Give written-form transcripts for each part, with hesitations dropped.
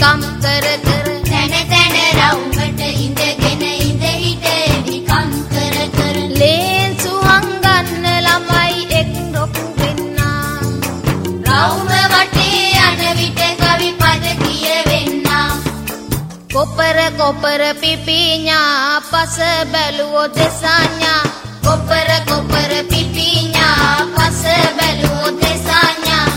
එවිකම් කර කර තන තන රවුමට ඉඳගෙන ඉඳ හිට එවිකම් කර කර ලේන්සු හංගන්න ළමයි එක් රොක් වෙන්නා රවුම වටේ යන විට කවි පද කියවෙන්නා කොපර කොපර පිපිඤ්ඤා පස බැලුවෝ දෙසඤ්ඤා කොපර කොපර පිපිඤ්ඤා පස බැලුවෝ දෙසඤ්ඤා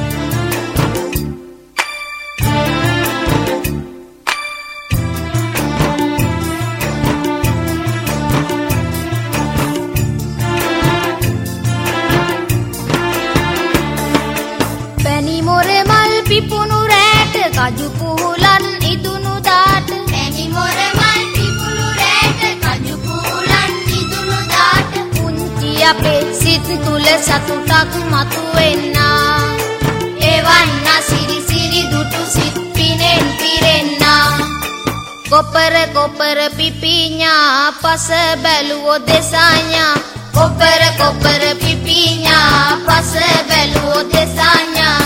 පැණි මොර මල් පිපුණු රැට කජු පුහුලන් ඉදුණු දාට පැණි මොර මල් පිපුණු රැට කජු පුහුලන් ඉදුණු දාට පුංචි අපේ සිත් තුල සතුටක් මතුවෙන්නා එවන් සිරි සිරි දුටු සිත් පිනෙන් පිරෙන්නා කොපර කොපර පිපිඤ්ඤා පස බැලුවෝ දෙසඤ්ඤා කොපර කොපර පිපිඤ්ඤා පස බැලුවෝ දෙසඤ්ඤා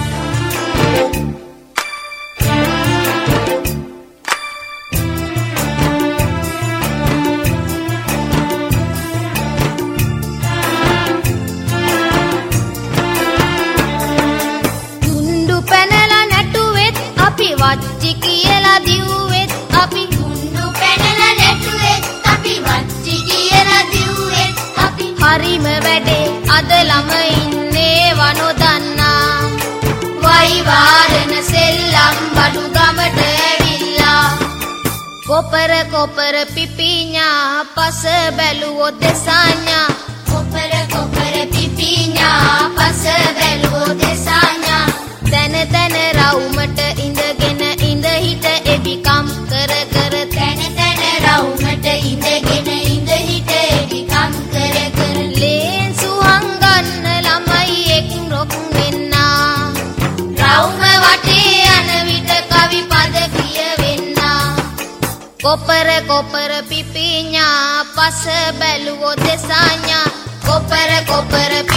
දුන්ඩු පැනලා නැටුවෙත් අපි වච්චි කියලා දිව්වෙත් අපි දුන්නු පැනලා නැටුවෙත් අපි වච්චි කියලා දිව්වෙත් අපි හරිම වැඩේ අද ළමයින්නේ වනොදන්නා වයි වාරන සෙල්ලම් බඩු ගමට ඇවිල්ලා කොපර කොපර පිපිඤ්ඤා පස බැලුවෝ දෙසඤ්ඤා කොපර කොපර පිපිඤ්ඤා පස බැලුවෝ දෙසඤ්ඤා තන තන රවුමට ඉඳගෙන ඉඳ හිට එවිකම් කර කර තන තන රවුමට ඉඳගෙන ඉඳ හිට එවිකම් කර කර ලේන්සු හංගන්න ළමයි එක් රොක් වෙන්නා රවුම වටේ යන විට කවි පද කියවෙන්නා කොපර කොපර පිපිඤ්ඤා පස බැලුවෝ දෙසඤ්ඤා කොපර කොපර